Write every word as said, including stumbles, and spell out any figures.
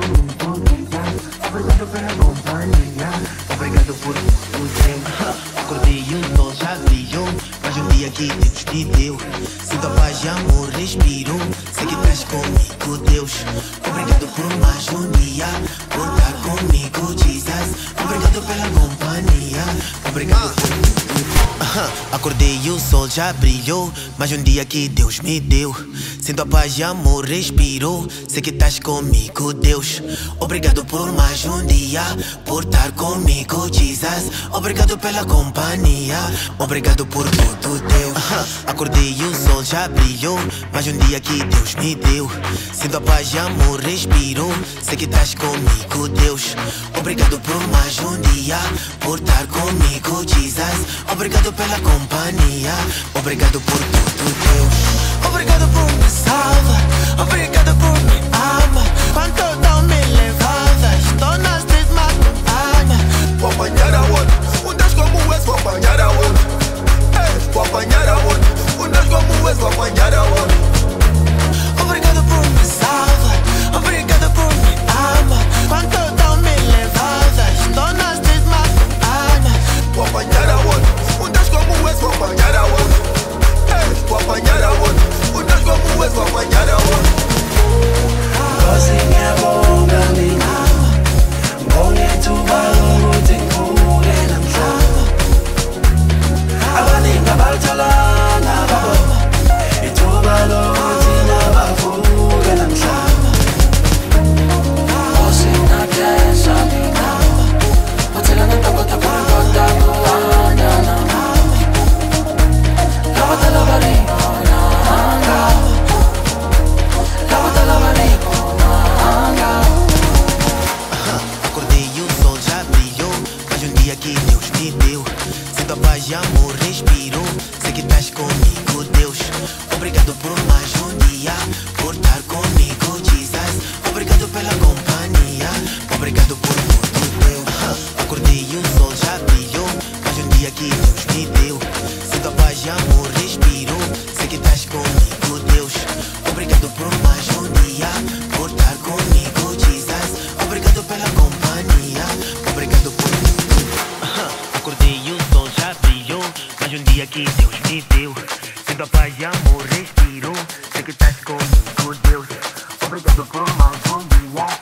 comigo, dia. Obrigado pela companhia, obrigado por o tempo. Acordei e o sol já brilhou, mas um dia que Deus me deu. Sinto a paz e amor, respiro. Sei que estás comigo, Deus. Obrigado por mais um dia, por estar comigo, Jesus. Obrigado pela companhia, obrigado por tudo. Acordei e o sol já brilhou, mais um dia que Deus me deu. Sinto a paz e amor, respiro. Sei que estás comigo, Deus. Obrigado por mais um dia, por estar comigo, Jesus. Obrigado pela companhia, obrigado por tudo, Deus. Acordei e o sol já brilhou, mais um dia que Deus me deu. Sinto a paz e amor, respiro. Sei que estás comigo, Deus. Obrigado por mais um dia, por estar comigo, Jesus. Obrigado pela companhia, obrigado por tudo, Deus. Obrigado por me salvar, obrigado por me amar. Quanto tão me levadas, estou nas três mas não ama. Vou apanhar a outro, um Deus como esse, vou apanhar a outro. Ei, vou apanhar a outro, um Deus como esse, vou apanhar a outro. Obrigado por me salvar, obrigado por me amar. Quanto tão me levadas, estou nas três mas não ama. Vou apanhar a outro, um Deus como esse, vou apanhar a outro. Ei, vou apanhar a outro, um Deus como esse, vou apanhar a outro. Ngozi ngiyabonga mina, ngibonge ithuba lokuthi ngivuke namhlanje. Abaningi abalitholanga babona ithuba lokuthi nabavuke namhlanje. Ngozi ngiyakesha mina, bathela ngentokozo kukodwa kuhanya nami. Labathala balingona Acordei e o sol já brilhou, mais um dia que Deus me deu. Sinto a paz e amor, respiro. Sei que estás comigo, Deus. Obrigado por mais um dia, por estar comigo, Jesus. Obrigado pela companhia, obrigado por tudo, Deus. Acordei e o sol já brilhou, mais um dia que Deus me deu. Sinto a paz e amor, respiro. Sei que estás comigo, Deus. Obrigado por mais um dia, por estar comigo, Jesus. Obrigado pela companhia, obrigado por tudo. Acordei e o sol já brilhou, mais um dia que Deus me deu. Sinto a paz e amor, respiro. Sei que estás comigo, Deus. Obrigado por mais um dia.